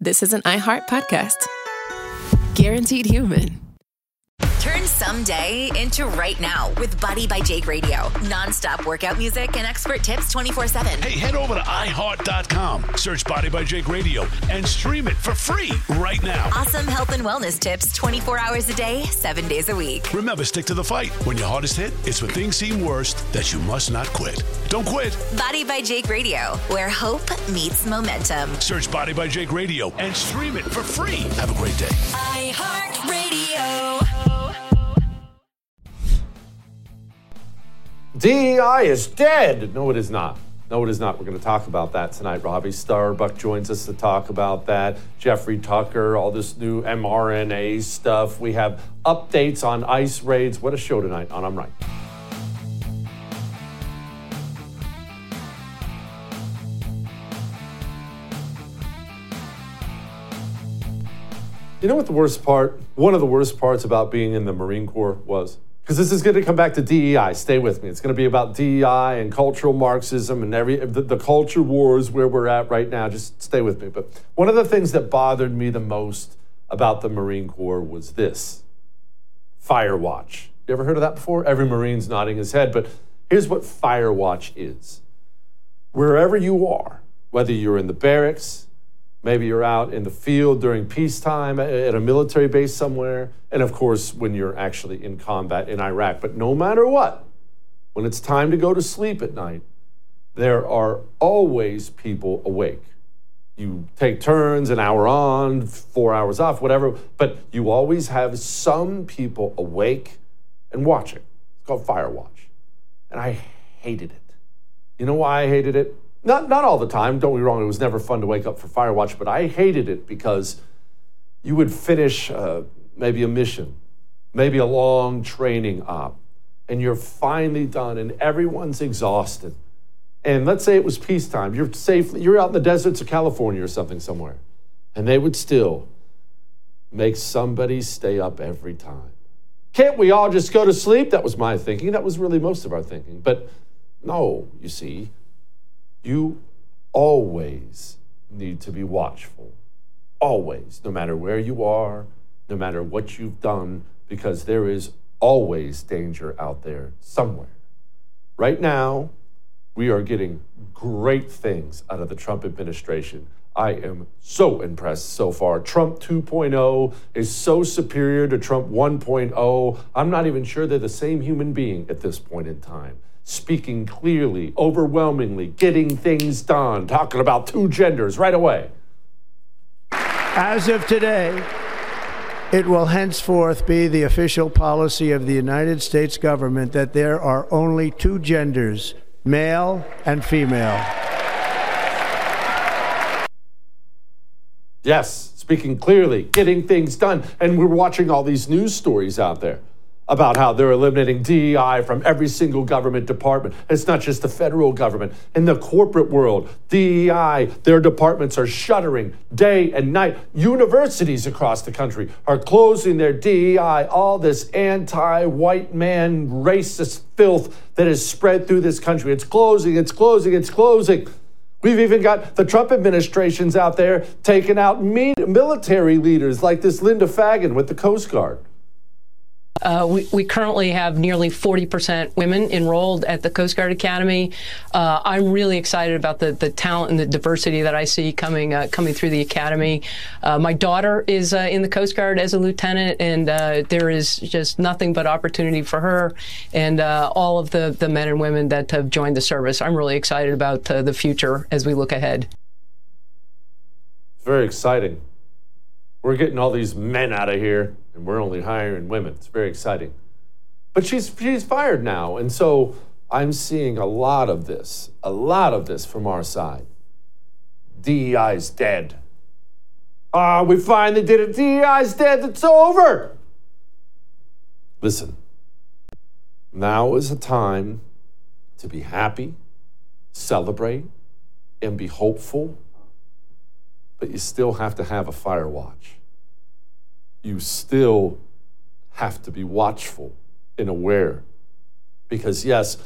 this is an iHeart podcast. Guaranteed Human. Turn someday into right now with Body by Jake Radio. Non-stop workout music and expert tips 24/7. Hey, head over to iHeart.com, search Body by Jake Radio, and stream it for free right now. Awesome health and wellness tips 24 hours a day, 7 days a week. Remember, stick to the fight. When your hardest hit, it's when things seem worst that you must not quit. Don't quit. Body by Jake Radio, where hope meets momentum. Search Body by Jake Radio and stream it for free. Have a great day. iHeart Radio. DEI is dead. No, it is not. No, it is not. We're going to talk about that tonight. Robbie Starbuck joins us to talk about that. Jeffrey Tucker, all this new mRNA stuff. We have updates on ICE raids. What a show tonight on I'm Right. You know what the worst part, one of the worst parts about being in the Marine Corps was? Because this is going to come back to DEI. Stay with me. It's going to be about DEI and cultural Marxism and the culture wars where we're at right now. Just stay with me. But one of the things that bothered me the most about the Marine Corps was this: Firewatch. You ever heard of that before? Every Marine's nodding his head. But here's what Firewatch is. Wherever you are, whether you're in the barracks, maybe you're out in the field during peacetime at a military base somewhere, and of course, when you're actually in combat in Iraq. But no matter what, when it's time to go to sleep at night, there are always people awake. You take turns, an hour on, 4 hours off, whatever, but you always have some people awake and watching. It's called Firewatch. And I hated it. You know why I hated it? Not all the time, don't get me wrong, it was never fun to wake up for Firewatch, but I hated it because you would finish maybe a mission, maybe a long training op, and you're finally done and everyone's exhausted. And let's say it was peacetime, you're out in the deserts of California or something somewhere, and they would still make somebody stay up every time. Can't we all just go to sleep? That was my thinking. That was really most of our thinking. But no, you see, you always need to be watchful. Always, no matter where you are, no matter what you've done, because there is always danger out there somewhere. Right now, we are getting great things out of the Trump administration. I am so impressed so far. Trump 2.0 is so superior to Trump 1.0. I'm not even sure they're the same human being at this point in time. Speaking clearly, overwhelmingly, getting things done, talking about two genders right away. As of today, it will henceforth be the official policy of the United States government that there are only two genders, male and female. Yes, speaking clearly, getting things done. And we're watching all these news stories out there about how they're eliminating DEI from every single government department. It's not just the federal government. In the corporate world, DEI, their departments are shuttering day and night. Universities across the country are closing their DEI. All this anti-white man racist filth that is spread through this country. It's closing, it's closing, it's closing. We've even got the Trump administrations out there taking out military leaders like this Linda Fagan with the Coast Guard. We currently have nearly 40% women enrolled at the Coast Guard Academy. I'm really excited about the talent and the diversity that I see coming through the academy. My daughter is in the Coast Guard as a lieutenant, and there is just nothing but opportunity for her and all of the men and women that have joined the service. I'm really excited about the future as we look ahead. It's very exciting. We're getting all these men out of here, and we're only hiring women. It's very exciting. But she's fired now, and so I'm seeing a lot of this from our side. DEI's dead. We finally did it. DEI's dead. It's over. Listen, now is a time to be happy, celebrate, and be hopeful, but you still have to have a fire watch. You still have to be watchful and aware. Because yes,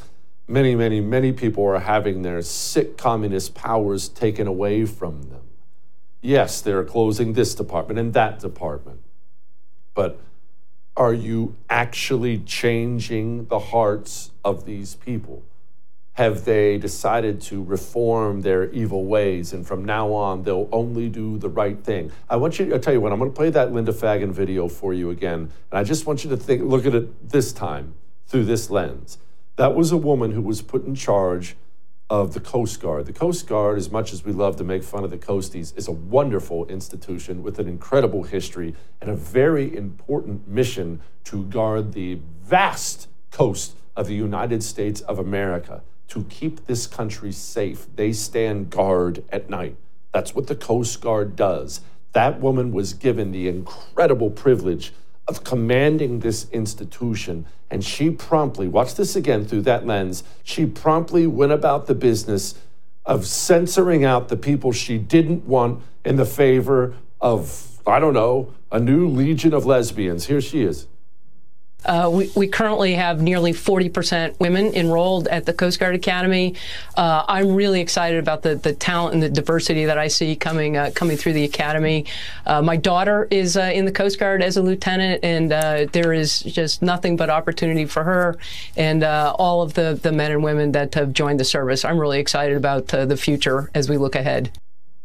many people are having their sick communist powers taken away from them. Yes, they're closing this department and that department. But are you actually changing the hearts of these people? Have they decided to reform their evil ways, and from now on, they'll only do the right thing? I'll tell you what, I'm going to play that Linda Fagan video for you again, and I just want you to look at it this time through this lens. That was a woman who was put in charge of the Coast Guard. The Coast Guard, as much as we love to make fun of the Coasties, is a wonderful institution with an incredible history and a very important mission to guard the vast coast of the United States of America, to keep this country safe. They stand guard at night. That's what the Coast Guard does. That woman was given the incredible privilege of commanding this institution, and she promptly, watch this again through that lens, she promptly went about the business of censoring out the people she didn't want in the favor of, I don't know, a new legion of lesbians. Here she is. We currently have nearly 40% women enrolled at the Coast Guard Academy. I'm really excited about the talent and the diversity that I see coming through the academy. My daughter is in the Coast Guard as a lieutenant, and there is just nothing but opportunity for her and all of the men and women that have joined the service. I'm really excited about the future as we look ahead.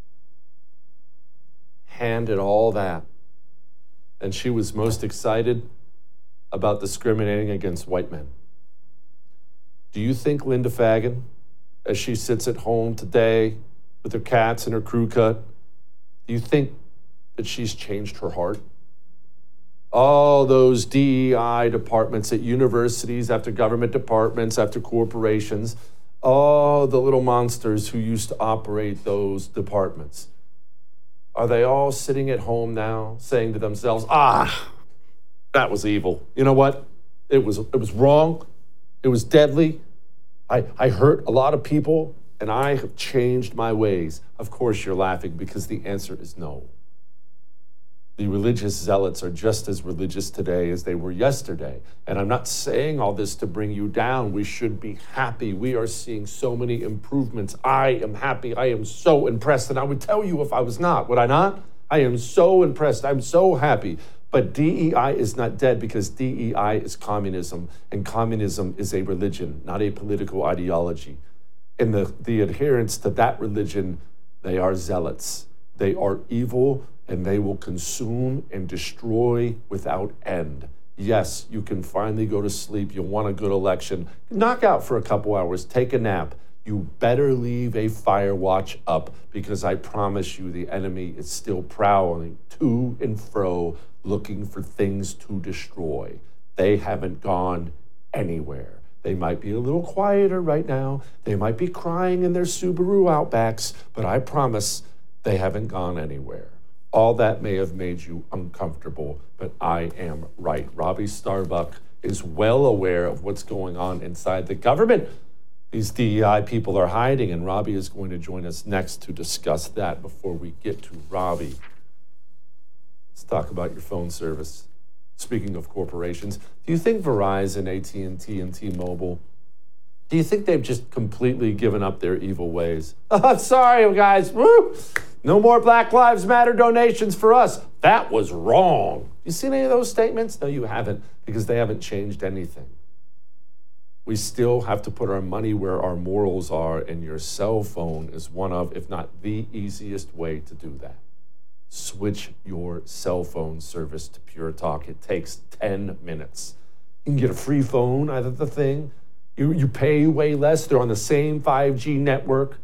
Handed all that, and she was most excited about discriminating against white men. Do you think Linda Fagan, as she sits at home today with her cats and her crew cut, do you think that she's changed her heart? All those DEI departments at universities, after government departments, after corporations, all the little monsters who used to operate those departments, are they all sitting at home now saying to themselves, that was evil. You know what? It was wrong. It was deadly. I hurt a lot of people, and I have changed my ways. Of course you're laughing, because the answer is no. The religious zealots are just as religious today as they were yesterday. And I'm not saying all this to bring you down. We should be happy. We are seeing so many improvements. I am happy. I am so impressed. And I would tell you if I was not, would I not? I am so impressed. I'm so happy. But DEI is not dead, because DEI is communism, and communism is a religion, not a political ideology. And the adherents to that religion, they are zealots. They are evil, and they will consume and destroy without end. Yes, you can finally go to sleep. You'll want a good election. Knock out for a couple hours. Take a nap. You better leave a fire watch up, because I promise you the enemy is still prowling to and fro, looking for things to destroy. They haven't gone anywhere. They might be a little quieter right now. They might be crying in their Subaru Outbacks, but I promise they haven't gone anywhere. All that may have made you uncomfortable, but I am right. Robbie Starbuck is well aware of what's going on inside the government. These DEI people are hiding, and Robbie is going to join us next to discuss that. Before we get to Robbie, let's talk about your phone service. Speaking of corporations, do you think Verizon, AT&T, and T-Mobile, do you think they've just completely given up their evil ways? Sorry, guys. Woo! No more Black Lives Matter donations for us. That was wrong. You seen any of those statements? No, you haven't, because they haven't changed anything. We still have to put our money where our morals are, and your cell phone is one of, if not the easiest way to do that. Switch your cell phone service to Pure Talk. It takes 10 minutes. You can get a free phone out of the thing. You pay way less. They're on the same 5G network.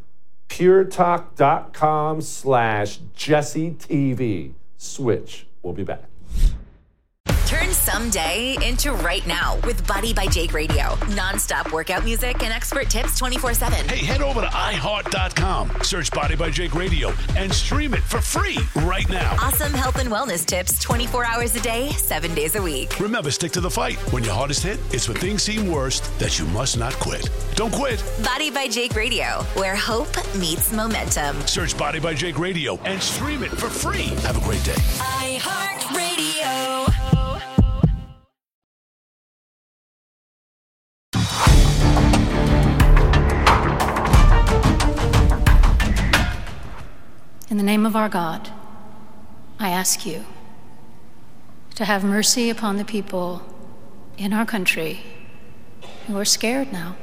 PureTalk.com/JesseTV. Switch. We'll be back. Turn someday into right now with Body by Jake Radio. Non-stop workout music and expert tips 24/7. Hey, head over to iHeart.com, search Body by Jake Radio, and stream it for free right now. Awesome health and wellness tips 24 hours a day, 7 days a week. Remember, stick to the fight. When your hardest hit, it's when things seem worst that you must not quit. Don't quit. Body by Jake Radio, where hope meets momentum. Search Body by Jake Radio and stream it for free. Have a great day. iHeartRadio. in the name of our God, I ask you to have mercy upon the people in our country who are scared now.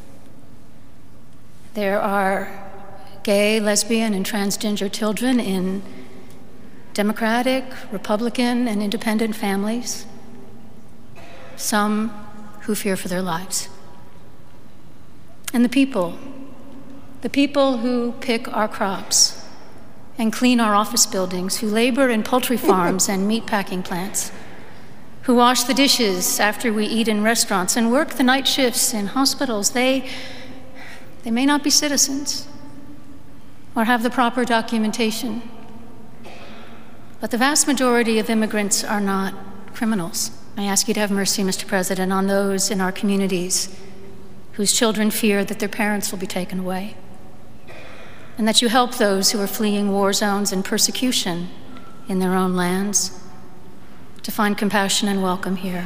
There are gay, lesbian, and transgender children in Democratic, Republican, and independent families, some who fear for their lives. And the people who pick our crops and clean our office buildings, who labor in poultry farms and meat packing plants, who wash the dishes after we eat in restaurants and work the night shifts in hospitals, they may not be citizens or have the proper documentation, but the vast majority of immigrants are not criminals. I ask you to have mercy, Mr. President, on those in our communities whose children fear that their parents will be taken away, and that you help those who are fleeing war zones and persecution in their own lands to find compassion and welcome here.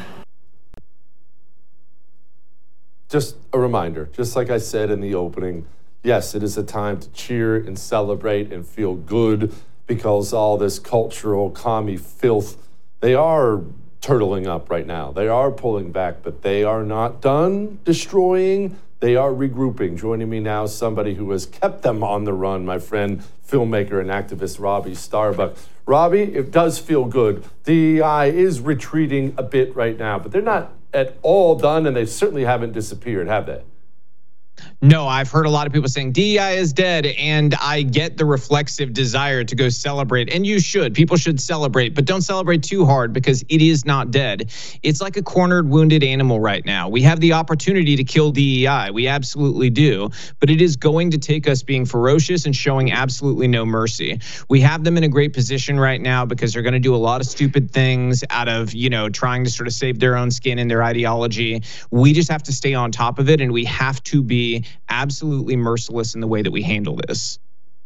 Just a reminder, just like I said in the opening, yes, it is a time to cheer and celebrate and feel good because all this cultural commie filth, they are turtling up right now. They are pulling back, but they are not done destroying. They are regrouping. Joining me now, somebody who has kept them on the run, my friend, filmmaker and activist Robbie Starbuck. Robbie, it does feel good. DEI is retreating a bit right now, but they're not at all done, and they certainly haven't disappeared, have they? No, I've heard a lot of people saying DEI is dead, and I get the reflexive desire to go celebrate, and you should. People should celebrate, but don't celebrate too hard because it is not dead. It's like a cornered, wounded animal right now. We have the opportunity to kill DEI. We absolutely do, but it is going to take us being ferocious and showing absolutely no mercy. We have them in a great position right now because they're going to do a lot of stupid things out of, trying to sort of save their own skin and their ideology. We just have to stay on top of it, and we have to be absolutely merciless in the way that we handle this.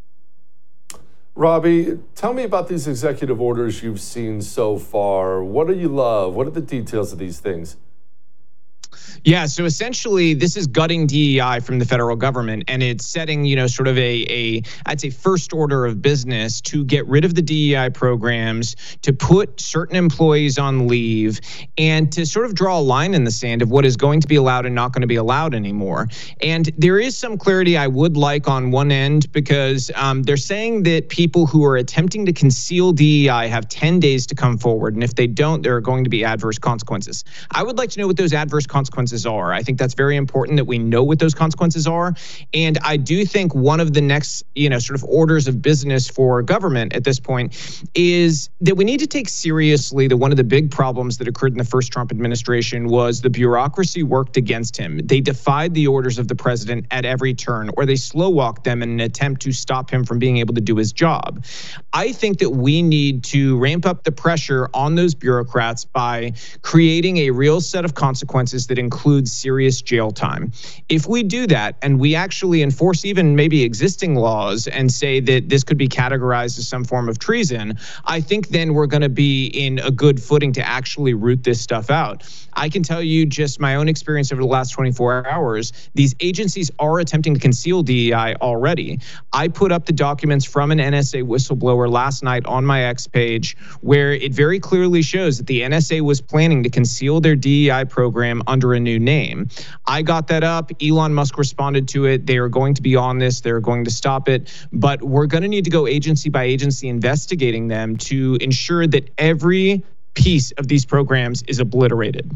Robbie, tell me about these executive orders you've seen so far. What do you love? What are the details of these things? Yeah, so essentially, this is gutting DEI from the federal government, and it's setting, sort of I'd say, first order of business to get rid of the DEI programs, to put certain employees on leave, and to sort of draw a line in the sand of what is going to be allowed and not going to be allowed anymore. And there is some clarity I would like on one end, because they're saying that people who are attempting to conceal DEI have 10 days to come forward, and if they don't, there are going to be adverse consequences. I would like to know what those adverse consequences are. I think that's very important that we know what those consequences are. And I do think one of the next, sort of orders of business for government at this point is that we need to take seriously that one of the big problems that occurred in the first Trump administration was the bureaucracy worked against him. They defied the orders of the president at every turn, or they slow walked them in an attempt to stop him from being able to do his job. I think that we need to ramp up the pressure on those bureaucrats by creating a real set of consequences that includes serious jail time. If we do that and we actually enforce even maybe existing laws and say that this could be categorized as some form of treason, I think then we're going to be in a good footing to actually root this stuff out. I can tell you just my own experience over the last 24 hours, these agencies are attempting to conceal DEI already. I put up the documents from an NSA whistleblower last night on my X page where it very clearly shows that the NSA was planning to conceal their DEI program under a new name. I got that up. Elon Musk responded to it. They are going to be on this. They're going to stop it. But we're going to need to go agency by agency investigating them to ensure that every piece of these programs is obliterated.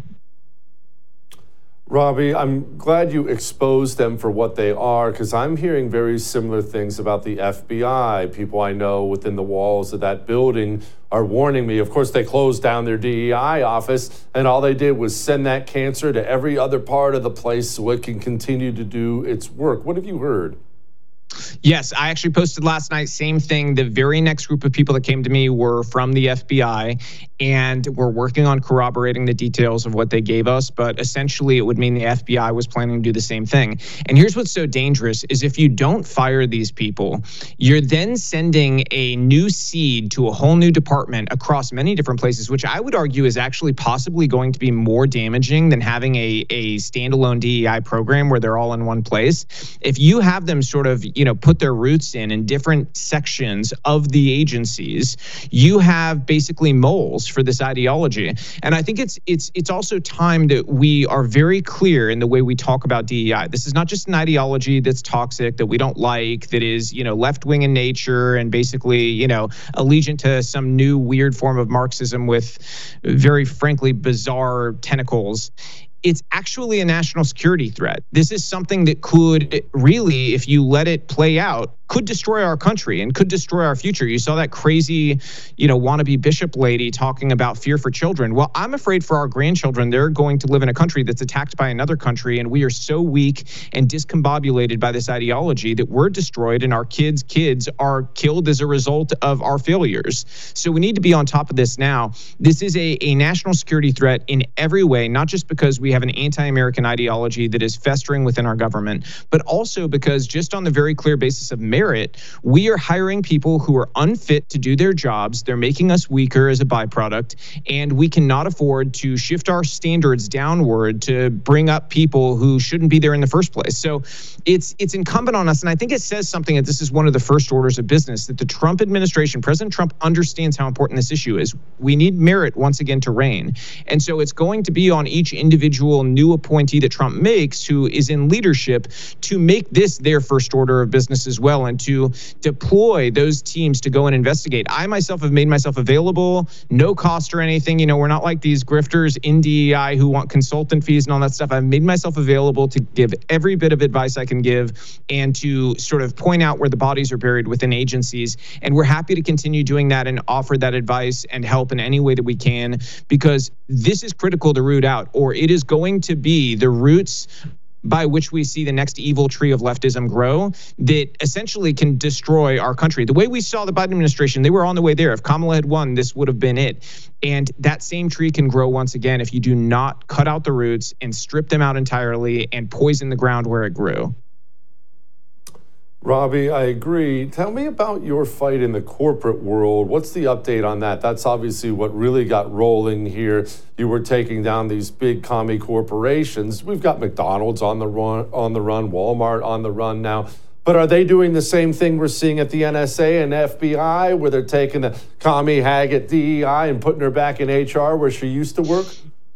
Robbie, I'm glad you exposed them for what they are, because I'm hearing very similar things about the FBI. People I know within the walls of that building are warning me. Of course, they closed down their DEI office, and all they did was send that cancer to every other part of the place so it can continue to do its work. What have you heard? Yes, I actually posted last night, same thing. The very next group of people that came to me were from the FBI, and we're working on corroborating the details of what they gave us. But essentially, it would mean the FBI was planning to do the same thing. And here's what's so dangerous is if you don't fire these people, you're then sending a new seed to a whole new department across many different places, which I would argue is actually possibly going to be more damaging than having a standalone DEI program where they're all in one place. If you have them sort of, put their roots in different sections of the agencies, you have basically moles for this ideology. And I think it's also time that we are very clear in the way we talk about DEI. This is not just an ideology that's toxic, that we don't like, that is, left-wing in nature and basically, allegiant to some new weird form of Marxism with very frankly bizarre tentacles. It's actually a national security threat. This is something that could really, if you let it play out, could destroy our country and could destroy our future. You saw that crazy, wannabe bishop lady talking about fear for children. Well, I'm afraid for our grandchildren, they're going to live in a country that's attacked by another country, and we are so weak and discombobulated by this ideology that we're destroyed and our kids' kids are killed as a result of our failures. So we need to be on top of this now. This is a national security threat in every way, not just because we have an anti-American ideology that is festering within our government, but also because just on the very clear basis of merit, we are hiring people who are unfit to do their jobs. They're making us weaker as a byproduct, and we cannot afford to shift our standards downward to bring up people who shouldn't be there in the first place. So it's incumbent on us, and I think it says something that this is one of the first orders of business, that the Trump administration, President Trump, understands how important this issue is. We need merit once again to reign. And so it's going to be on each individual new appointee that Trump makes who is in leadership to make this their first order of business as well, and to deploy those teams to go and investigate. I myself have made myself available, no cost or anything. We're not like these grifters in DEI who want consultant fees and all that stuff. I've made myself available to give every bit of advice I can give and to sort of point out where the bodies are buried within agencies. And we're happy to continue doing that and offer that advice and help in any way that we can, because this is critical to root out, or it is going to be the roots by which we see the next evil tree of leftism grow that essentially can destroy our country. The way we saw the Biden administration, they were on the way there. If Kamala had won, this would have been it. And that same tree can grow once again if you do not cut out the roots and strip them out entirely and poison the ground where it grew. Robbie, I agree. Tell me about your fight in the corporate world. What's the update on that? That's obviously what really got rolling here. You were taking down these big commie corporations. We've got McDonald's on the run, Walmart on the run now. But are they doing the same thing we're seeing at the NSA and FBI, where they're taking the commie hag at DEI and putting her back in HR where she used to work?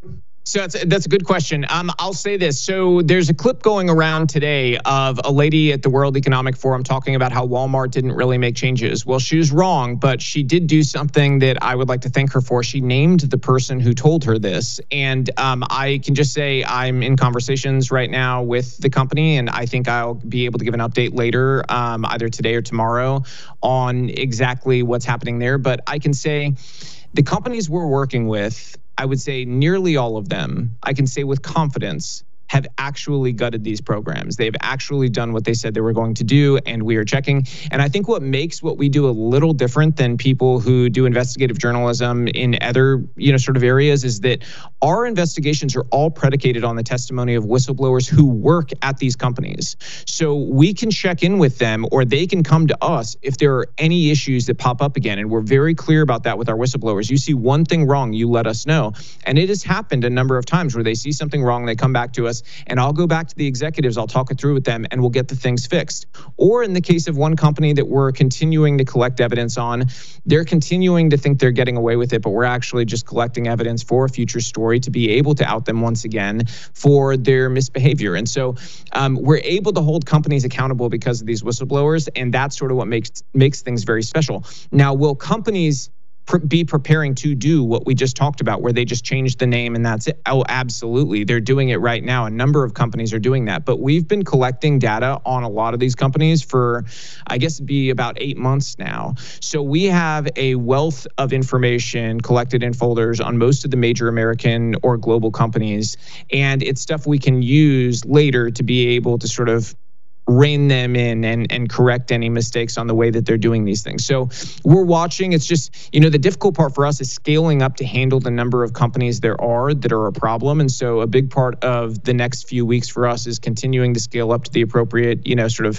So that's a good question. I'll say this. So there's a clip going around today of a lady at the World Economic Forum talking about how Walmart didn't really make changes. Well, she was wrong, but she did do something that I would like to thank her for. She named the person who told her this. And I can just say I'm in conversations right now with the company, and I think I'll be able to give an update later, either today or tomorrow, on exactly what's happening there. But I can say the companies we're working with, I would say nearly all of them, I can say with confidence, have actually gutted these programs. They've actually done what they said they were going to do, and we are checking. And I think what makes what we do a little different than people who do investigative journalism in other, sort of areas is that our investigations are all predicated on the testimony of whistleblowers who work at these companies. So we can check in with them, or they can come to us if there are any issues that pop up again. And we're very clear about that with our whistleblowers. You see one thing wrong, you let us know. And it has happened a number of times where they see something wrong, they come back to us, and I'll go back to the executives, I'll talk it through with them, and we'll get the things fixed. Or in the case of one company that we're continuing to collect evidence on, they're continuing to think they're getting away with it, but we're actually just collecting evidence for a future story to be able to out them once again for their misbehavior. And so we're able to hold companies accountable because of these whistleblowers, and that's sort of what makes things very special. Now, will companies be preparing to do what we just talked about, where they just change the name and that's it? Oh, absolutely. They're doing it right now. A number of companies are doing that. But we've been collecting data on a lot of these companies for, I guess, it'd be about 8 months now. So we have a wealth of information collected in folders on most of the major American or global companies. And it's stuff we can use later to be able to sort of rein them in and correct any mistakes on the way that they're doing these things. So we're watching. It's just, the difficult part for us is scaling up to handle the number of companies there are that are a problem. And so a big part of the next few weeks for us is continuing to scale up to the appropriate, sort of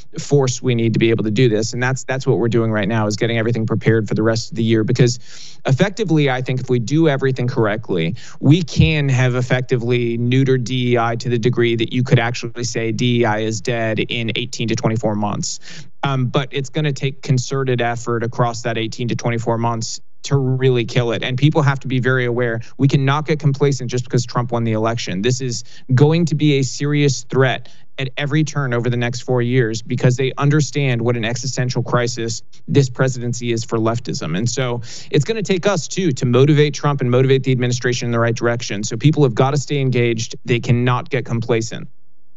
force we need to be able to do this. And that's what we're doing right now, is getting everything prepared for the rest of the year. Because effectively, I think if we do everything correctly, we can have effectively neutered DEI to the degree that you could actually say DEI is dead in 18 to 24 months. But it's going to take concerted effort across that 18 to 24 months to really kill it. And people have to be very aware. We cannot get complacent just because Trump won the election. This is going to be a serious threat at every turn over the next 4 years, because they understand what an existential crisis this presidency is for leftism. And so it's going to take us, too, to motivate Trump and motivate the administration in the right direction. So people have got to stay engaged. They cannot get complacent.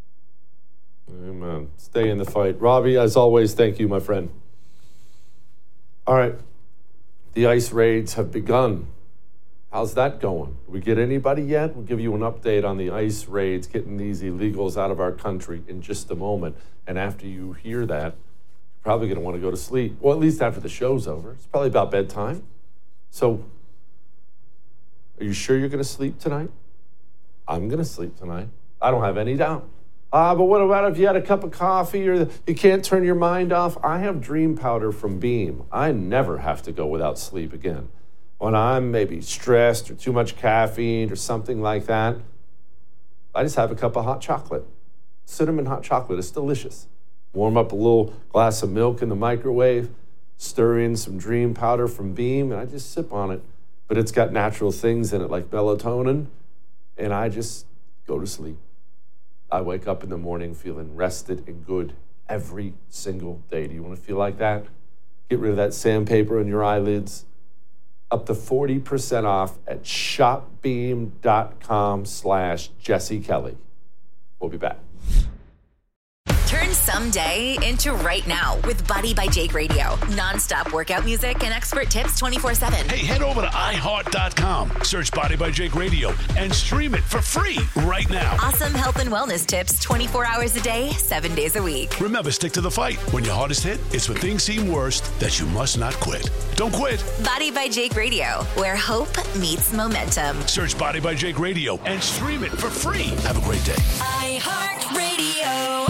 Amen. Stay in the fight. Robbie, as always, thank you, my friend. All right. The ICE raids have begun. How's that going? Did we get anybody yet? We'll give you an update on the ICE raids, getting these illegals out of our country in just a moment. And after you hear that, you're probably going to want to go to sleep. Well, at least after the show's over. It's probably about bedtime. So, are you sure you're going to sleep tonight? I'm going to sleep tonight. I don't have any doubt. But what about if you had a cup of coffee or you can't turn your mind off? I have Dream Powder from Beam. I never have to go without sleep again. When I'm maybe stressed or too much caffeine or something like that, I just have a cup of hot chocolate. Cinnamon hot chocolate. It's delicious. Warm up a little glass of milk in the microwave, stir in some Dream Powder from Beam, and I just sip on it. But it's got natural things in it like melatonin, and I just go to sleep. I wake up in the morning feeling rested and good every single day. Do you want to feel like that? Get rid of that sandpaper on your eyelids. Up to 40% off at shopbeam.com/Jesse Kelly. We'll be back. Turn someday into right now with Body by Jake Radio. Non-stop workout music and expert tips 24/7. Hey, head over to iHeart.com, search Body by Jake Radio, and stream it for free right now. Awesome health and wellness tips 24 hours a day, 7 days a week. Remember, stick to the fight. When your heart is hit, it's when things seem worst that you must not quit. Don't quit. Body by Jake Radio, where hope meets momentum. Search Body by Jake Radio and stream it for free. Have a great day. iHeart Radio.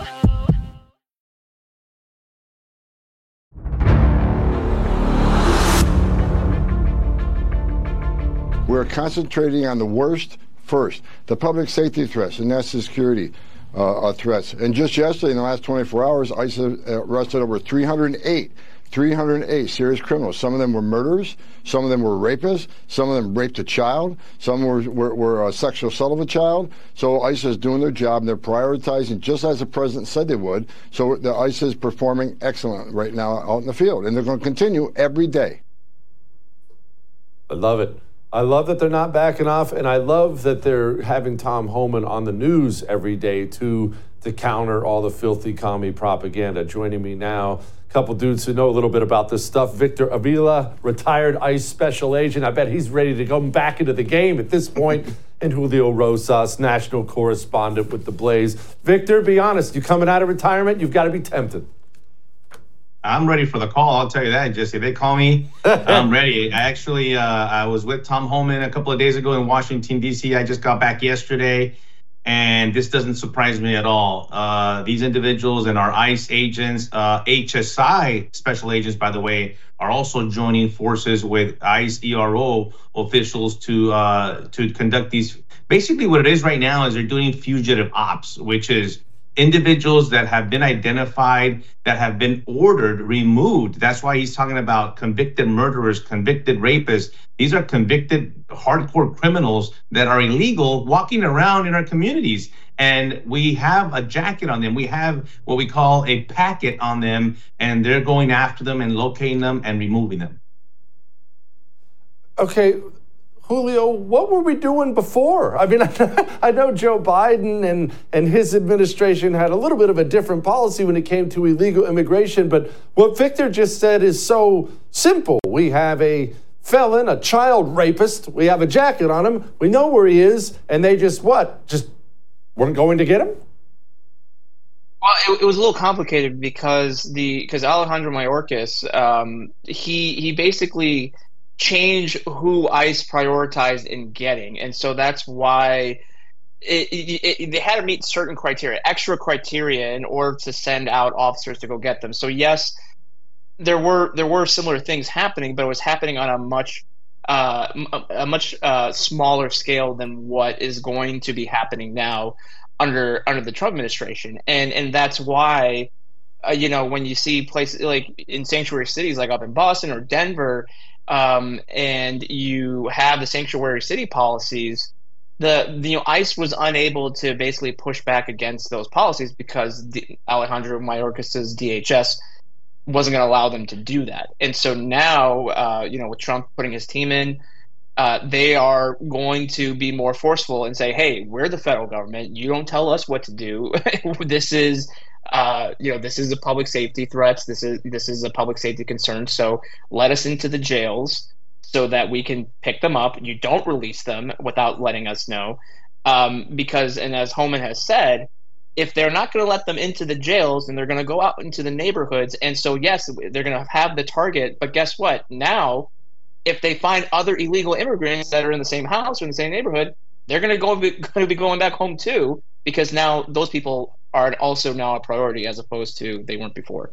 We're concentrating on the worst first, the public safety threats and national security threats. And just yesterday, in the last 24 hours, ICE arrested over 308 serious criminals. Some of them were murderers, some of them were rapists, some of them raped a child, some were sexual assault of a child. So ICE is doing their job, and they're prioritizing just as the president said they would. So the ICE is performing excellent right now out in the field, and they're going to continue every day. I love it. I love that they're not backing off, and I love that they're having Tom Homan on the news every day to counter all the filthy commie propaganda. Joining me now, a couple dudes who know a little bit about this stuff. Victor Avila, retired ICE special agent. I bet he's ready to go back into the game at this point. And Julio Rosas, national correspondent with The Blaze. Victor, be honest, you coming out of retirement, you've got to be tempted. I'm ready for the call. I'll tell you that, Jesse. They call me, I'm ready. I was with Tom Homan a couple of days ago in Washington, D.C. I just got back yesterday, and this doesn't surprise me at all. These individuals and our ICE agents, HSI special agents, by the way, are also joining forces with ICE ERO officials to conduct these. Basically, what it is right now is they're doing fugitive ops, which is individuals that have been identified, that have been ordered removed. That's why he's talking about convicted murderers, convicted rapists. These are convicted hardcore criminals that are illegal walking around in our communities. And we have a jacket on them. We have what we call a packet on them, and they're going after them and locating them and removing them. Okay, Julio, what were we doing before? I mean, I know Joe Biden and his administration had a little bit of a different policy when it came to illegal immigration, but what Victor just said is so simple. We have a felon, a child rapist, we have a jacket on him, we know where he is, and they just weren't going to get him? Well, it was a little complicated because Alejandro Mayorkas, he basically changed who ICE prioritized in getting. And so that's why they had to meet certain criteria, extra criteria, in order to send out officers to go get them. So yes, there were similar things happening, but it was happening on a much smaller scale than what is going to be happening now under the Trump administration, and that's why when you see places like in sanctuary cities, like up in Boston or Denver, and you have the sanctuary city policies, the ICE was unable to basically push back against those policies because Alejandro Mayorkas's DHS wasn't going to allow them to do that. And so now, with Trump putting his team in, they are going to be more forceful and say, hey, we're the federal government. You don't tell us what to do. This is a public safety threat. This is a public safety concern. So let us into the jails so that we can pick them up. You don't release them without letting us know. Because, and as Homan has said, if they're not going to let them into the jails, then they're going to go out into the neighborhoods. And so, yes, they're going to have the target. But guess what? Now, if they find other illegal immigrants that are in the same house or in the same neighborhood, they're going to be going back home too, because now those people are also now a priority as opposed to they weren't before.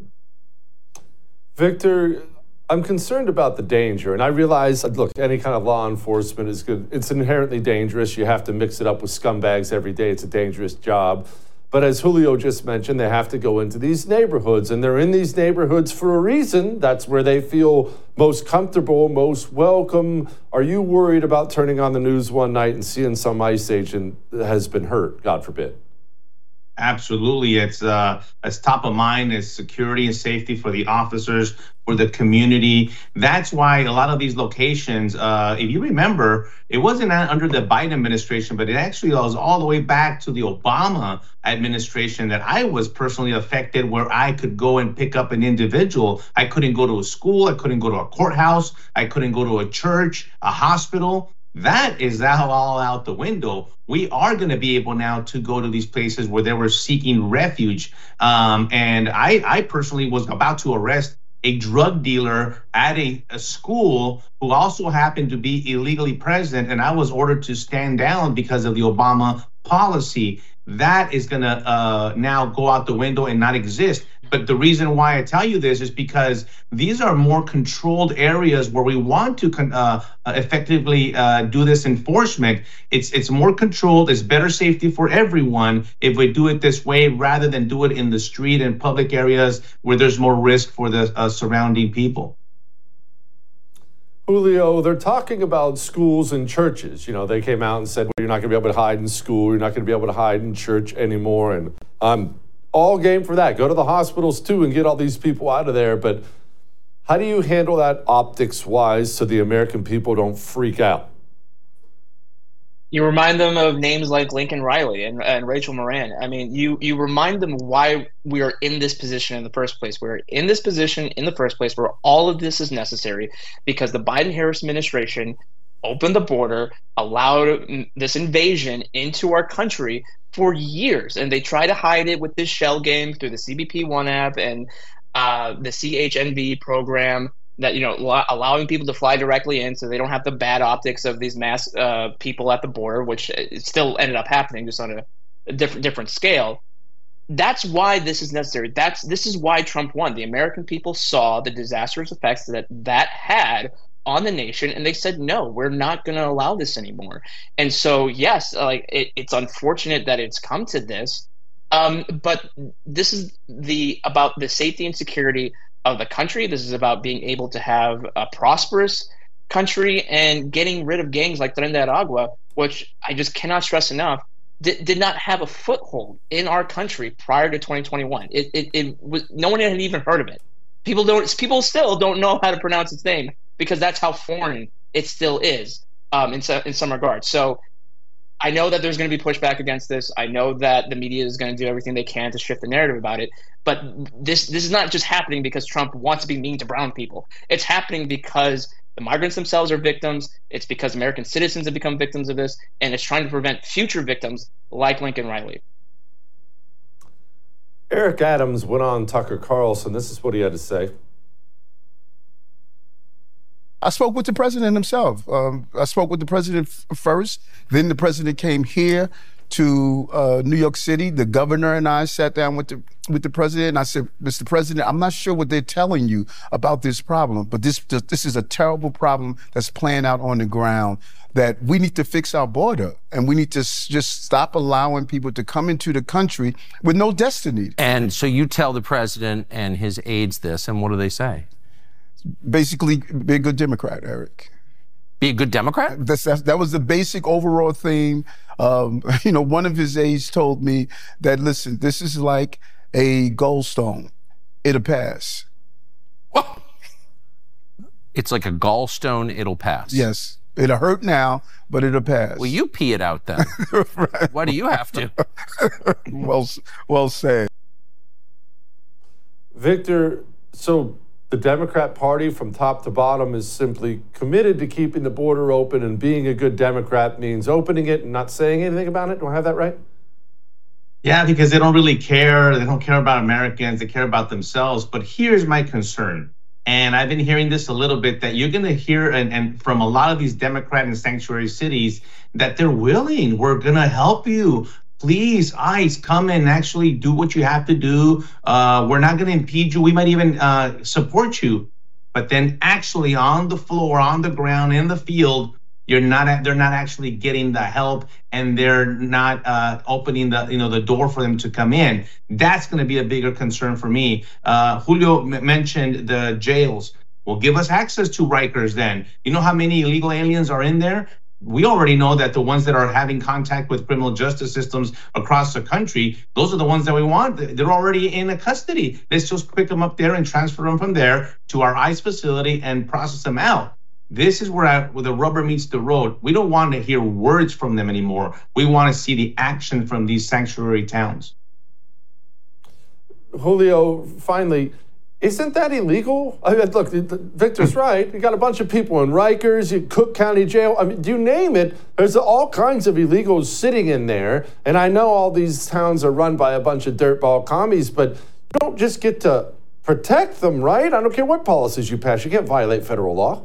Victor, I'm concerned about the danger, and I realize, look, any kind of law enforcement is good. It's inherently dangerous. You have to mix it up with scumbags every day. It's a dangerous job. But as Julio just mentioned, they have to go into these neighborhoods, and they're in these neighborhoods for a reason. That's where they feel most comfortable, most welcome. Are you worried about turning on the news one night and seeing some ICE agent that has been hurt, God forbid? Absolutely. It's top of mind. It's security and safety for the officers, for the community. That's why a lot of these locations, if you remember, it wasn't under the Biden administration, but it actually was all the way back to the Obama administration that I was personally affected, where I could go and pick up an individual. I couldn't go to a school. I couldn't go to a courthouse. I couldn't go to a church, a hospital. That is now all out the window. We are going to be able now to go to these places where they were seeking refuge. And I personally was about to arrest a drug dealer at a school who also happened to be illegally present, and I was ordered to stand down because of the Obama policy. That is going to now go out the window and not exist. But the reason why I tell you this is because these are more controlled areas where we want to effectively do this enforcement. It's more controlled. It's better safety for everyone if we do it this way rather than do it in the street and public areas where there's more risk for the surrounding people. Julio, they're talking about schools and churches. You know, they came out and said, well, you're not going to be able to hide in school. You're not going to be able to hide in church anymore. And I'm all game for that. Go to the hospitals too and get all these people out of there. But how do you handle that optics-wise so the American people don't freak out? You remind them of names like Lincoln Riley and Rachel Moran. I mean, you remind them why we are in this position in the first place. We're in this position in the first place where all of this is necessary because the Biden-Harris administration opened the border, allowed this invasion into our country for years. And they try to hide it with this shell game through the CBP-1 app and the CHNV program, that, you know, allowing people to fly directly in so they don't have the bad optics of these mass people at the border, which it still ended up happening just on a different scale. That's why this is necessary. This is why Trump won. The American people saw the disastrous effects that had on the nation, and they said, no, we're not going to allow this anymore. And so, yes, like it's unfortunate that it's come to this, but this is about the safety and security of the country. This is about being able to have a prosperous country and getting rid of gangs like Tren de Aragua, which I just cannot stress enough, did not have a foothold in our country prior to 2021. It was, no one had even heard of it. People still don't know how to pronounce its name because that's how foreign it still is in some regards. So I know that there's going to be pushback against this. I know that the media is going to do everything they can to shift the narrative about it. But this is not just happening because Trump wants to be mean to brown people. It's happening because the migrants themselves are victims. It's because American citizens have become victims of this. And it's trying to prevent future victims like Lincoln Riley. Eric Adams went on Tucker Carlson. This is what he had to say. I spoke with the president himself. I spoke with the president first. Then the president came here to New York City. The governor and I sat down with the president, and I said, Mr. President, I'm not sure what they're telling you about this problem, but this is a terrible problem that's playing out on the ground, that we need to fix our border, and we need to just stop allowing people to come into the country with no destiny. And so you tell the president and his aides this, and what do they say? Basically, be a good Democrat, Eric. Be a good Democrat? That was the basic overall theme. One of his aides told me that, listen, this is like a gallstone. It'll pass. What? It's like a gallstone, it'll pass. Yes. It'll hurt now, but it'll pass. Well, you pee it out then. Right. Why do you have to? Well said. Victor, so the Democrat Party from top to bottom is simply committed to keeping the border open, and being a good Democrat means opening it and not saying anything about it. Do I have that right? Yeah, because they don't really care. They don't care about Americans. They care about themselves. But here's my concern. And I've been hearing this a little bit, that you're going to hear and from a lot of these Democrat and sanctuary cities that they're willing. We're going to help you. Please, ICE, come and actually do what you have to do. We're not going to impede you. We might even support you. But then actually on the floor, on the ground, in the field, they're not actually getting the help, and they're not opening the door for them to come in. That's going to be a bigger concern for me. Julio mentioned the jails. Well, give us access to Rikers then. You know how many illegal aliens are in there? We already know that the ones that are having contact with criminal justice systems across the country, those are the ones that we want. They're already in custody. Let's just pick them up there and transfer them from there to our ICE facility and process them out. This is where the rubber meets the road. We don't want to hear words from them anymore. We want to see the action from these sanctuary towns. Julio, finally, isn't that illegal? I mean, look, Victor's right. You got a bunch of people in Rikers, Cook County Jail. I mean, you name it, there's all kinds of illegals sitting in there. And I know all these towns are run by a bunch of dirtball commies, but you don't just get to protect them, right? I don't care what policies you pass. You can't violate federal law.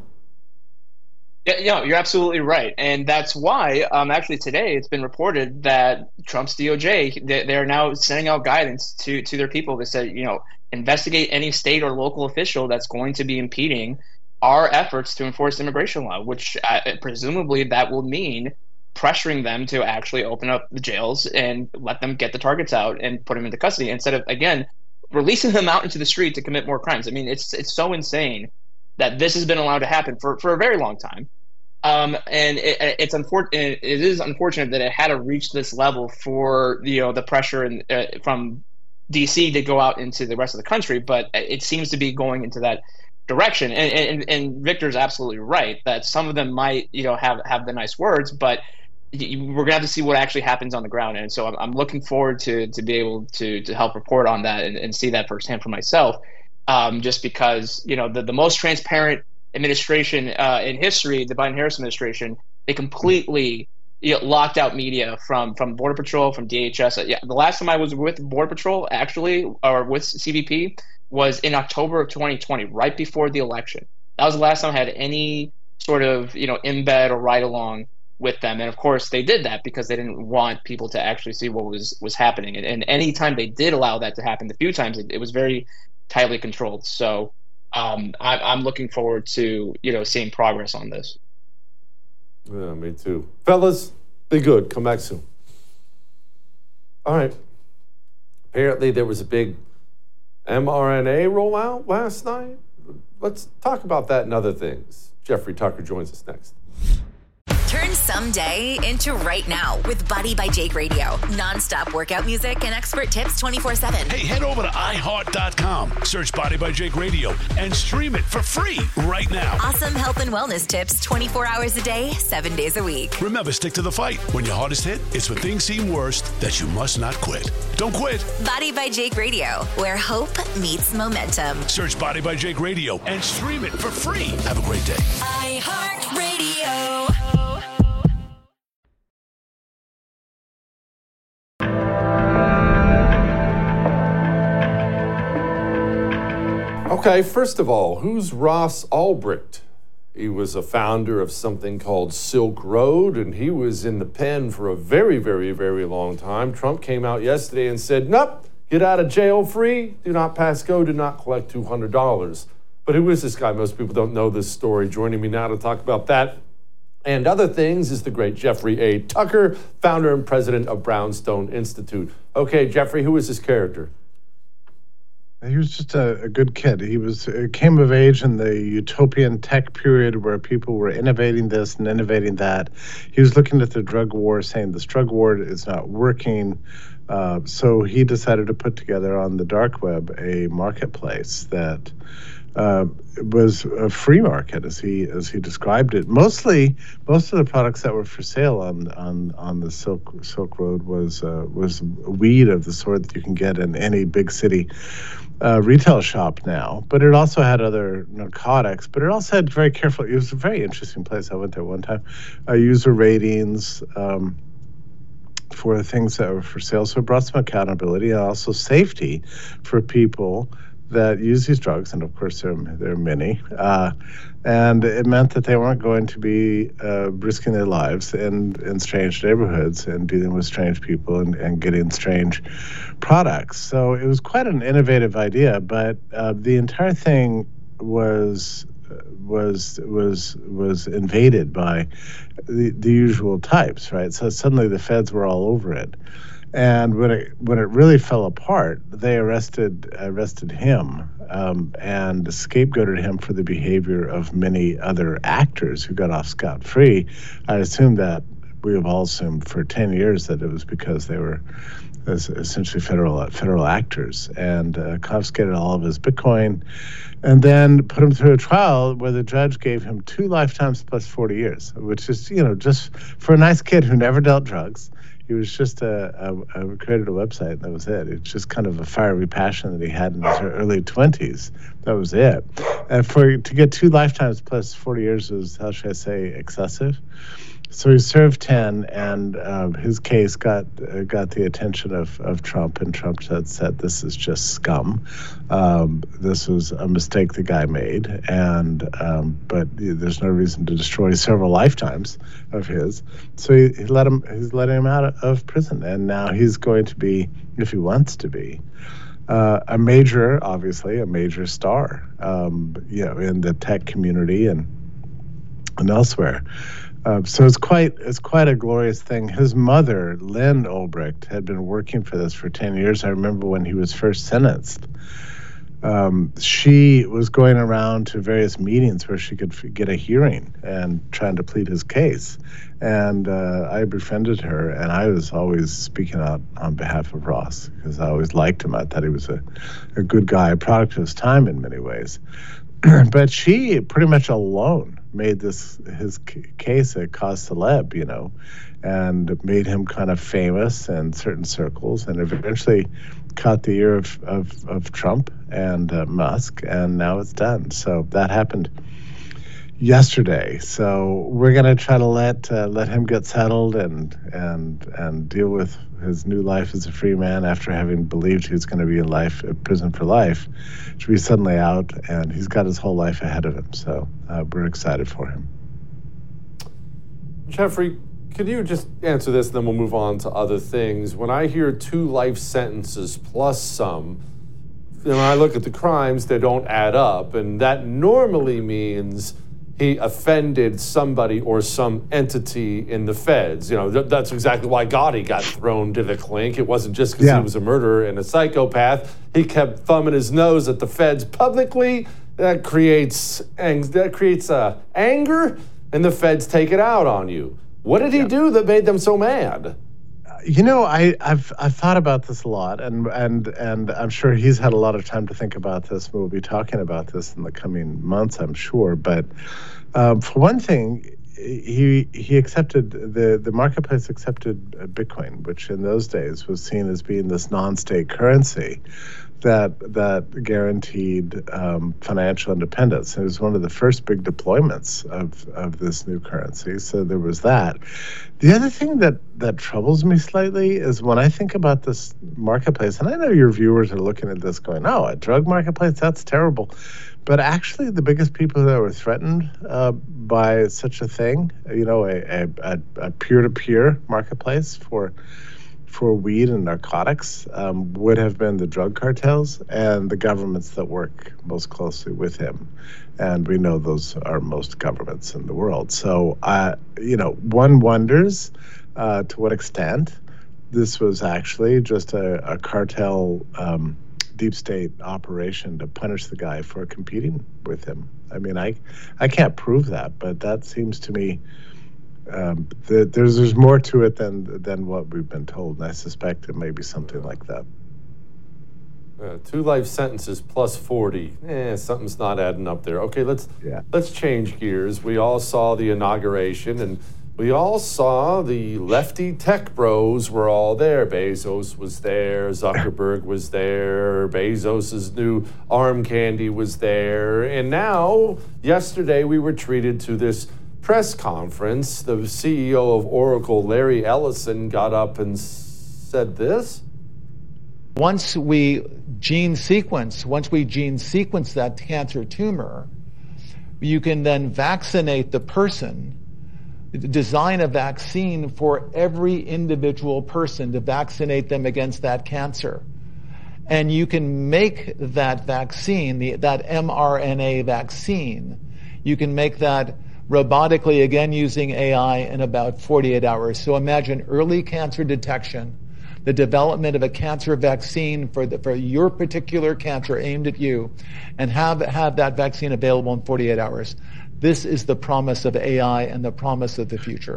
Yeah, you're absolutely right. And that's why, actually today, it's been reported that Trump's DOJ, they're now sending out guidance to their people that said, investigate any state or local official that's going to be impeding our efforts to enforce immigration law, which presumably that will mean pressuring them to actually open up the jails and let them get the targets out and put them into custody instead of, again, releasing them out into the street to commit more crimes. I mean, it's so insane that this has been allowed to happen for a very long time. And it is unfortunate that it had to reach this level for the pressure from DC to go out into the rest of the country, but it seems to be going into that direction. And Victor's absolutely right that some of them might have the nice words, but we're gonna have to see what actually happens on the ground. And so I'm looking forward to be able to help report on that and see that firsthand for myself. Just because, the most transparent administration in history, the Biden-Harris administration, they completely locked out media from Border Patrol, from DHS. The last time I was with Border Patrol, actually, or with CBP, was in October of 2020, right before the election. That was the last time I had any sort of, embed or ride along with them. And of course, they did that because they didn't want people to actually see what was happening. And any time they did allow that to happen, the few times, it was very tightly controlled. So I'm looking forward to seeing progress on this. Yeah, me too. Fellas, be good. Come back soon. All right. Apparently there was a big mRNA rollout last night. Let's talk about that and other things. Jeffrey Tucker joins us next. Turn someday into right now with Buddy by Jake Radio. Non-stop workout music and expert tips 24/7. Hey, head over to iHeart.com, search Buddy by Jake Radio, and stream it for free right now. Awesome health and wellness tips 24 hours a day, 7 days a week. Remember, stick to the fight. When your heart is hit, it's when things seem worst that you must not quit. Don't quit. Buddy by Jake Radio, where hope meets momentum. Search Buddy by Jake Radio and stream it for free. Have a great day. iHeart Radio. Okay, first of all, who's Ross Ulbricht? He was a founder of something called Silk Road, and he was in the pen for a very, very, very long time. Trump came out yesterday and said, nope, get out of jail free, do not pass go, do not collect $200. But who is this guy? Most people don't know this story. Joining me now to talk about that and other things is the great Jeffrey A. Tucker, founder and president of Brownstone Institute. Okay, Jeffrey, who is this character? He was just a good kid. He came of age in the utopian tech period where people were innovating this and innovating that. He was looking at the drug war, saying this drug war is not working. So he decided to put together on the dark web a marketplace that was a free market, as he described it. Most of the products that were for sale on the Silk Road was weed of the sort that you can get in any big city retail shop now. But it also had other narcotics. But it also had very careful. It was a very interesting place. I went there one time. User ratings. For things that were for sale, so it brought some accountability and also safety for people that use these drugs, and of course there are many, and it meant that they weren't going to be risking their lives in strange neighborhoods and dealing with strange people and getting strange products. So it was quite an innovative idea, but the entire thing was invaded by the usual types, right? So suddenly the feds were all over it. And when it really fell apart, they arrested him and scapegoated him for the behavior of many other actors who got off scot-free. I assume that we have all assumed for 10 years that it was because they were essentially federal actors, and confiscated all of his Bitcoin, and then put him through a trial where the judge gave him 2 lifetimes plus 40 years, which is, just for a nice kid who never dealt drugs. He was just created a website, and that was it. It's just kind of a fiery passion that he had in his early 20s. That was it. And to get 2 lifetimes plus 40 years was, how should I say, excessive. So he served 10, and his case got the attention of Trump, and Trump said this is just scum. This was a mistake the guy made, but there's no reason to destroy several lifetimes of his. So he's letting him out of prison, and now he's going to be, if he wants to be, a major star, in the tech community and elsewhere. So it's quite a glorious thing. His mother, Lynn Ulbricht, had been working for this for 10 years. I remember when he was first sentenced. She was going around to various meetings where she could get a hearing and trying to plead his case. And I befriended her, and I was always speaking out on behalf of Ross because I always liked him. I thought he was a good guy, a product of his time in many ways. But she pretty much alone made his case a cause célèbre, and made him kind of famous in certain circles, and eventually caught the ear of Trump and Musk, and now it's done. So that happened yesterday. So we're going to try to let him get settled and deal with his new life as a free man after having believed he was going to be in prison for life, to be suddenly out, and he's got his whole life ahead of him. So we're excited for him. Jeffrey, could you just answer this, and then we'll move on to other things? When I hear 2 life sentences plus some, when I look at the crimes, they don't add up, and that normally means he offended somebody or some entity in the feds. That's exactly why Gotti got thrown to the clink. It wasn't just because he was a murderer and a psychopath. He kept thumbing his nose at the feds publicly. That creates anger, and the feds take it out on you. What did he do that made them so mad? I've thought about this a lot, and I'm sure he's had a lot of time to think about this. We'll be talking about this in the coming months, I'm sure. But for one thing, he accepted the marketplace accepted Bitcoin, which in those days was seen as being this non-state currency that guaranteed financial independence. It was one of the first big deployments of this new currency. So there was that. The other thing that troubles me slightly is when I think about this marketplace, and I know your viewers are looking at this going, oh, a drug marketplace, that's terrible. But actually, the biggest people that were threatened by such a thing, a peer-to-peer marketplace for weed and narcotics, would have been the drug cartels and the governments that work most closely with him. And we know those are most governments in the world. So, one wonders to what extent this was actually just a cartel deep state operation to punish the guy for competing with him. I mean, I can't prove that, but that seems to me there's more to it than what we've been told, and I suspect it may be something like that. 2 life sentences plus 40. Something's not adding up there. Okay, let's change gears. We all saw the inauguration, and we all saw the lefty tech bros were all there. Bezos was there. Zuckerberg was there. Bezos's new arm candy was there. And now, yesterday, we were treated to this press conference. The CEO of Oracle, Larry Ellison, got up and said this. Once we gene sequence that cancer tumor, you can then vaccinate the person, design a vaccine for every individual person to vaccinate them against that cancer. And you can make that vaccine, that mRNA vaccine, you can make that robotically, again using AI, in about 48 hours. So imagine early cancer detection, the development of a cancer vaccine for your particular cancer aimed at you, and have that vaccine available in 48 hours. This is the promise of AI and the promise of the future.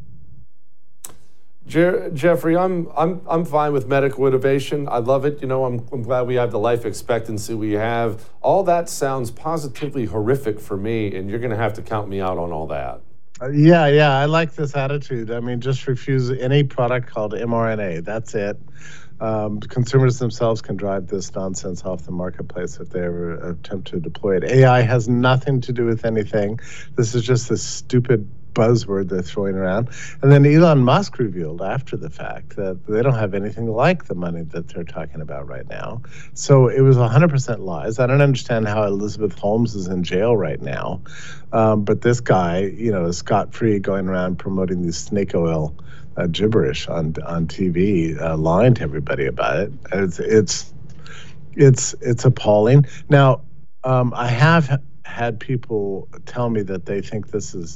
Jeffrey, I'm fine with medical innovation. I love it. I'm glad we have the life expectancy we have. All that sounds positively horrific for me, and you're going to have to count me out on all that. Yeah, I like this attitude. I mean, just refuse any product called mRNA. That's it. Consumers themselves can drive this nonsense off the marketplace if they ever attempt to deploy it. AI has nothing to do with anything. This is just this stupid buzzword they're throwing around. And then Elon Musk revealed after the fact that they don't have anything like the money that they're talking about right now. So it was 100% lies. I don't understand how Elizabeth Holmes is in jail right now. But this guy, is scot-free going around promoting these snake oil gibberish on TV, lying to everybody about it. It's appalling. Now, I have had people tell me that they think this is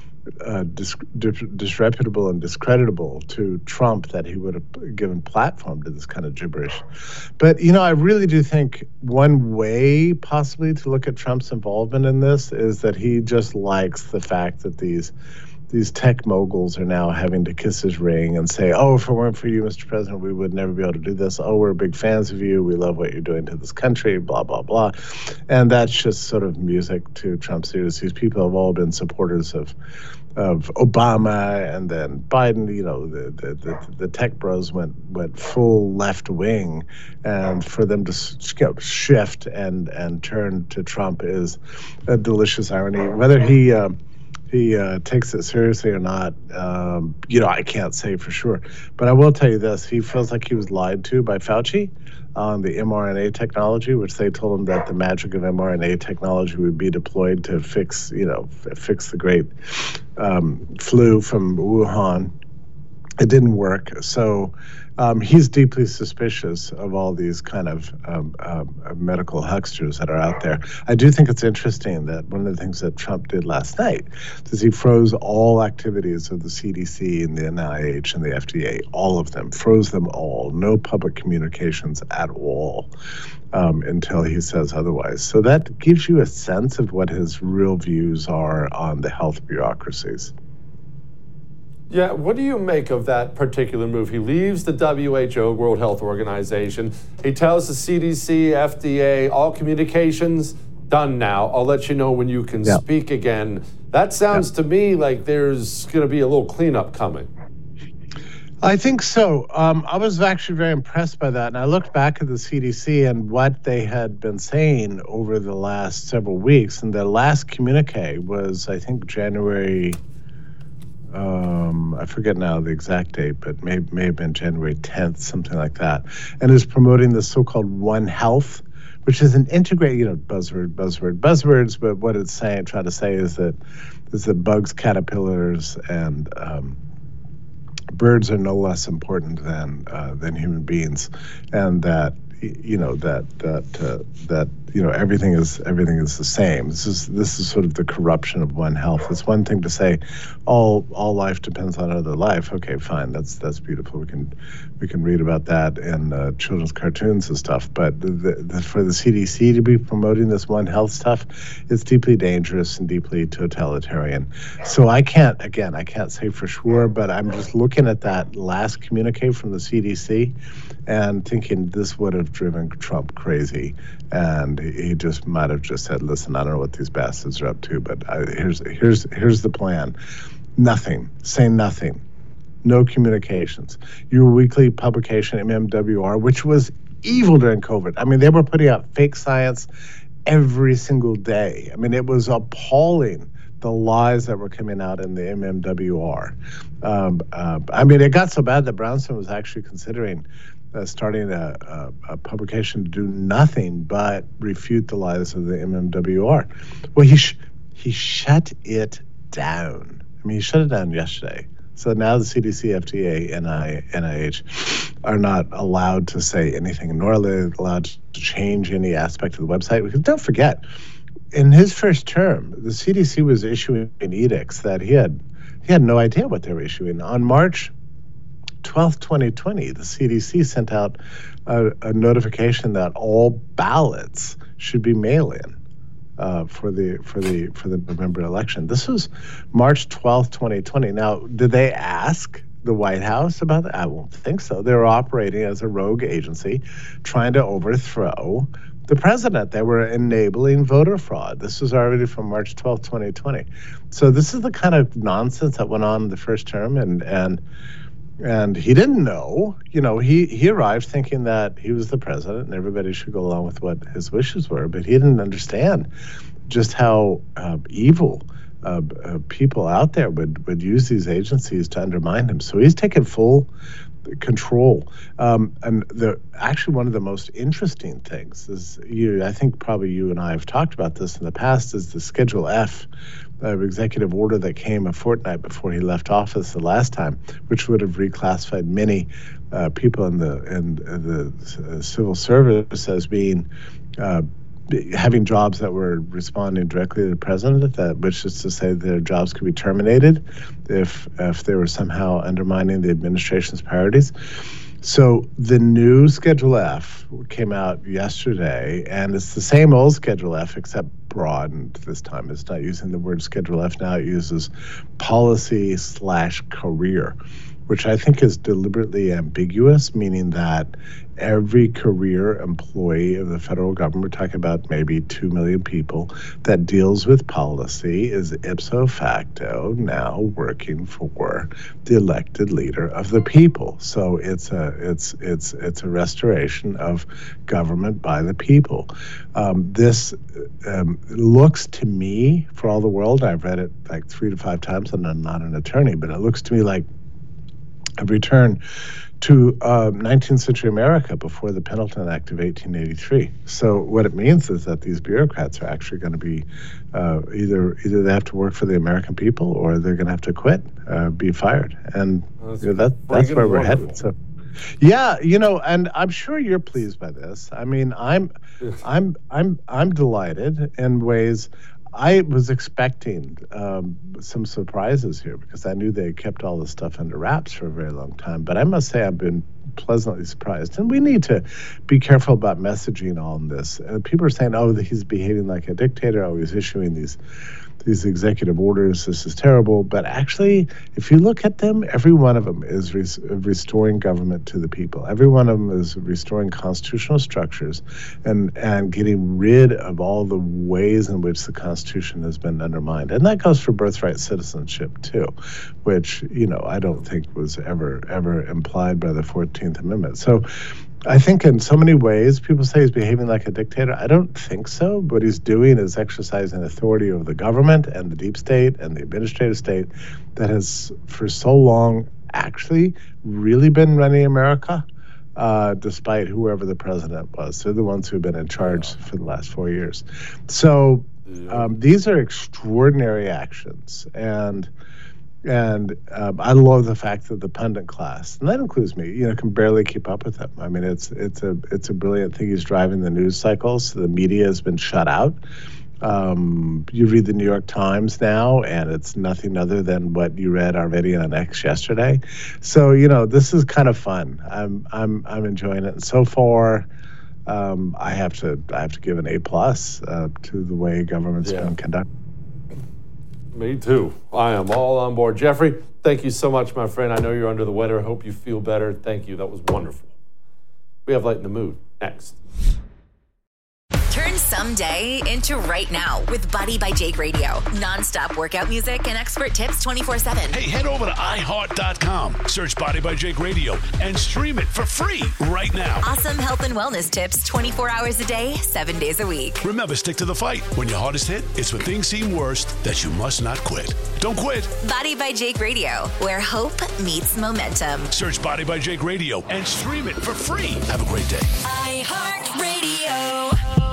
disreputable and discreditable to Trump, that he would have given platform to this kind of gibberish. But, I really do think one way possibly to look at Trump's involvement in this is that he just likes the fact that these tech moguls are now having to kiss his ring and say, oh, if it weren't for you, Mr. President, we would never be able to do this. Oh, we're big fans of you. We love what you're doing to this country, blah, blah, blah. And that's just sort of music to Trump's ears. These people have all been supporters of Obama and then Biden. The tech bros went full left wing, and for them to shift and turn to Trump is a delicious irony. Whether he takes it seriously or not, I can't say for sure. But I will tell you this: he feels like he was lied to by Fauci on the mRNA technology, which they told him that the magic of mRNA technology would be deployed to fix the great flu from Wuhan. It didn't work. So he's deeply suspicious of all these kind of medical hucksters that are out there. I do think it's interesting that one of the things that Trump did last night is he froze all activities of the CDC and the NIH and the FDA, all of them, froze them all, no public communications at all until he says otherwise. So that gives you a sense of what his real views are on the health bureaucracies. Yeah, what do you make of that particular move? He leaves the WHO, World Health Organization. He tells the CDC, FDA, all communications done now. I'll let you know when you can speak again. That sounds to me like there's going to be a little cleanup coming. I think so. I was actually very impressed by that. And I looked back at the CDC and what they had been saying over the last several weeks. And the last communique was, I think, January... I forget now the exact date, but may have been January 10th, something like that. And is promoting the so-called One Health which is an integrated, buzzwords, but what it's trying to say is that bugs, caterpillars, and birds are no less important than human beings, and that everything is the same. This is sort of the corruption of One Health. It's one thing to say all life depends on other life. Okay, fine, that's beautiful. We can read about that in children's cartoons and stuff. But for the CDC to be promoting this One Health stuff, it's deeply dangerous and deeply totalitarian. So I can't say for sure, but I'm just looking at that last communique from the CDC and thinking this would have driven Trump crazy, and he just might have just said, "Listen, I don't know what these bastards are up to, but here's the plan. Nothing. Say nothing. No communications. Your weekly publication, MMWR, which was evil during COVID. I mean, they were putting out fake science every single day. I mean, it was appalling, the lies that were coming out in the MMWR. I mean, it got so bad that Brownstone was actually considering starting a publication to do nothing but refute the lies of the MMWR. Well, he shut it down. I mean, he shut it down yesterday. So now the CDC, FDA, NIH are not allowed to say anything, nor are they allowed to change any aspect of the website. Because don't forget, in his first term, the CDC was issuing edicts that he had no idea what they were issuing. On March 12th, 2020, the CDC sent out a notification that all ballots should be mail-in for the November election. This was March 12th, 2020. Now, did they ask the White House about that? I won't think so. They were operating as a rogue agency, trying to overthrow the president. They were enabling voter fraud. This was already from March 12th, 2020. So this is the kind of nonsense that went on in the first term, and he didn't know. You know, he arrived thinking that he was the president and everybody should go along with what his wishes were, but he didn't understand just how evil people out there would use these agencies to undermine him. So he's taken full control. And actually one of the most interesting things is, I think probably you and I have talked about this in the past, is the Schedule F executive order that came a fortnight before he left office the last time, which would have reclassified many people in the civil service as being having jobs that were responding directly to the president, which is to say their jobs could be terminated if they were somehow undermining the administration's priorities. So the new Schedule F came out yesterday, and it's the same old Schedule F except broadened this time. It's not using the word Schedule F now. It uses policy/career, which I think is deliberately ambiguous, meaning that every career employee of the federal government, we're talking about maybe 2 million people, that deals with policy is ipso facto now working for the elected leader of the people. So it's a restoration of government by the people. This looks to me, for all the world, I've read it like 3 to 5 times, and I'm not an attorney, but it looks to me like a return to 19th century America before the Pendleton Act of 1883. So what it means is that these bureaucrats are actually going to be either they have to work for the American people, or they're going to have to quit, be fired, and that's where we're headed. So, yeah, and I'm sure you're pleased by this. I mean, I'm delighted in ways. I was expecting some surprises here because I knew they kept all this stuff under wraps for a very long time. But I must say I've been pleasantly surprised. And we need to be careful about messaging on this. People are saying, oh, he's behaving like a dictator. Oh, he's issuing these executive orders. This is terrible. But actually, if you look at them, every one of them is restoring government to the people. Every one of them is restoring constitutional structures and getting rid of all the ways in which the Constitution has been undermined. And that goes for birthright citizenship, too, which, I don't think was ever implied by the 14th Amendment. So I think in so many ways, people say he's behaving like a dictator. I don't think so. What he's doing is exercising authority over the government and the deep state and the administrative state that has for so long actually really been running America. despite whoever the president was. They're the ones who've been in charge for the last 4 years. So these are extraordinary actions, and I love the fact that the pundit class, and that includes me, can barely keep up with him. I mean, it's a brilliant thing. He's driving the news cycles. The media has been shut out. You read the New York Times now, and it's nothing other than what you read already on X yesterday. So this is kind of fun. I'm enjoying it. And so far, I have to give an A+ to the way government's been conducted. Me too. I am all on board. Jeffrey, thank you so much, my friend. I know you're under the weather. I hope you feel better. Thank you. That was wonderful. We have Light in the Mood next. Turn someday into right now with Buddy by Jake Radio. Non-stop workout music and expert tips 24/7. Hey, head over to iHeart.com, search Body by Jake Radio, and stream it for free right now. Awesome health and wellness tips 24 hours a day, 7 days a week. Remember, stick to the fight. When your heart is hit, it's when things seem worst that you must not quit. Don't quit. Body by Jake Radio, where hope meets momentum. Search Body by Jake Radio and stream it for free. Have a great day. iHeart Radio.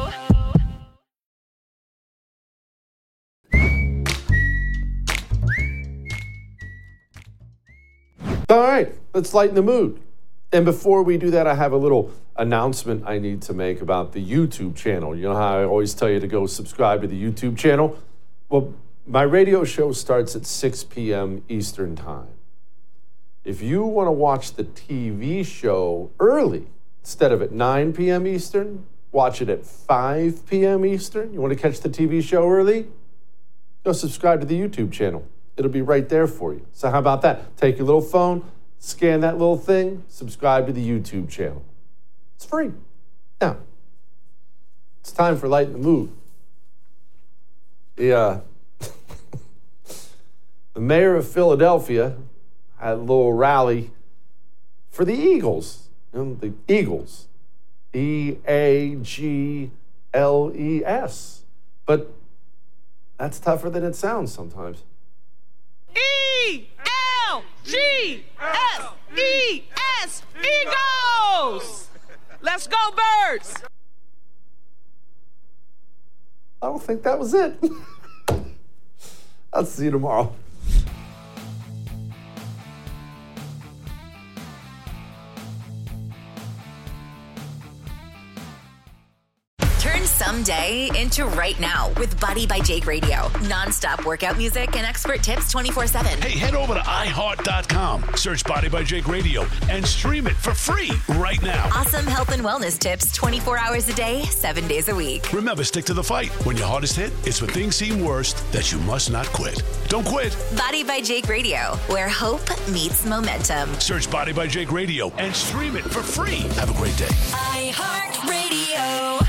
All right, let's lighten the mood. And before we do that, I have a little announcement I need to make about the YouTube channel. You know how I always tell you to go subscribe to the YouTube channel? Well, my radio show starts at 6 p.m. Eastern Time. If you want to watch the TV show early, instead of at 9 p.m. Eastern, watch it at 5 p.m. Eastern. You want to catch the TV show early? Go subscribe to the YouTube channel. It'll be right there for you. So how about that? Take your little phone, scan that little thing, subscribe to the YouTube channel. It's free. Now, it's time for Light in the Mood. The mayor of Philadelphia had a little rally for the Eagles. The Eagles. E-A-G-L-E-S. But that's tougher than it sounds sometimes. E-L-G-S-E-S, Eagles! Let's go, Birds! I don't think that was it. I'll see you tomorrow. Turn someday into right now with Buddy by Jake Radio. Non-stop workout music and expert tips 24/7. Hey, head over to iHeart.com, search Body by Jake Radio, and stream it for free right now. Awesome health and wellness tips 24 hours a day, 7 days a week. Remember, stick to the fight. When your heart is hit, it's when things seem worst that you must not quit. Don't quit. Body by Jake Radio, where hope meets momentum. Search Body by Jake Radio and stream it for free. Have a great day. iHeart Radio.